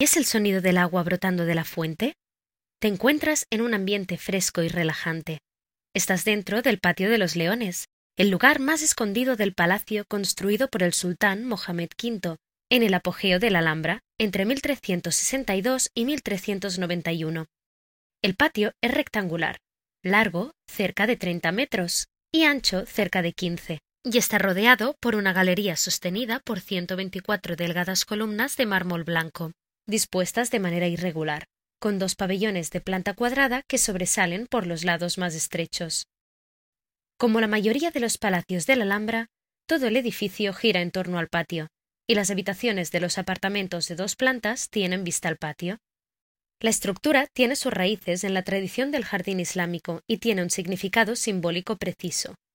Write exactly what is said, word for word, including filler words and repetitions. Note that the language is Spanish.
¿Es el sonido del agua brotando de la fuente? Te encuentras en un ambiente fresco y relajante. Estás dentro del Patio de los Leones, el lugar más escondido del palacio construido por el sultán Mohamed quinto, en el apogeo de la Alhambra, entre mil trescientos sesenta y dos y mil trescientos noventa y uno. El patio es rectangular, largo cerca de treinta metros y ancho cerca de quince, y está rodeado por una galería sostenida por ciento veinticuatro delgadas columnas de mármol blanco, dispuestas de manera irregular, con dos pabellones de planta cuadrada que sobresalen por los lados más estrechos. Como la mayoría de los palacios de la Alhambra, todo el edificio gira en torno al patio, y las habitaciones de los apartamentos de dos plantas tienen vista al patio. La estructura tiene sus raíces en la tradición del jardín islámico y tiene un significado simbólico preciso.